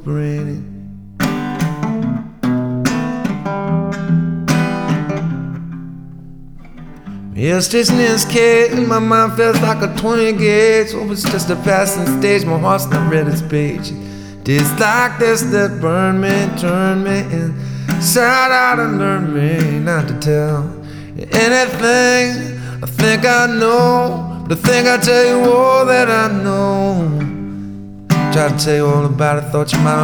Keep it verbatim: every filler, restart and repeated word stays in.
recuperating. Illustration is kid, and my mind feels like a twenty gauge. Hope it's just a passing stage, my heart's not read its page. It's like this that burn me, turn me inside out and learn me not to tell you anything I think I know, but I think I tell you all that I know. Try to tell you all about it, thought you might